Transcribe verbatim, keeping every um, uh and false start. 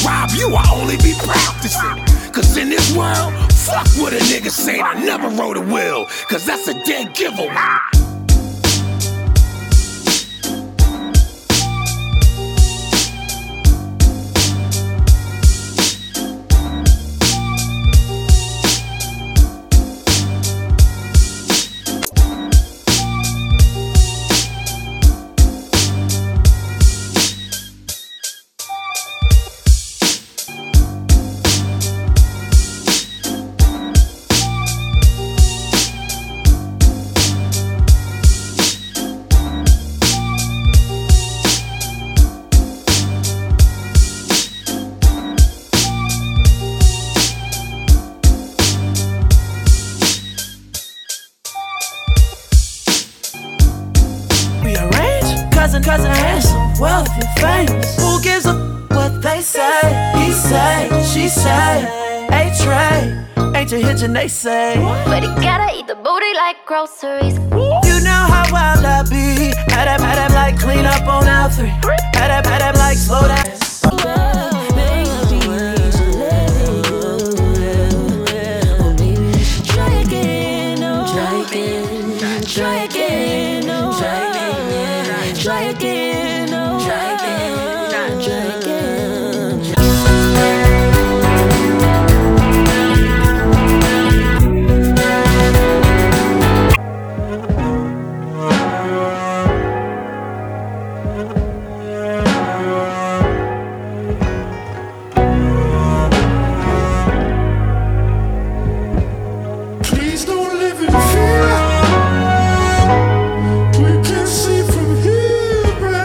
rob you, I only be practicing. Cause in this world, fuck what a nigga say, I never wrote a will, cause that's a dead giveaway. Cousin, cousin, handsome, wealthy, famous. Who gives a what they say? He say, she say. A-Tray, ain't you hitching, they say. But he gotta eat the booty like groceries. You know how wild I be. Had that, had that like clean up on L three. Had that, had that like slow down. Try again, oh. Try again, try again, oh. Try again, try again.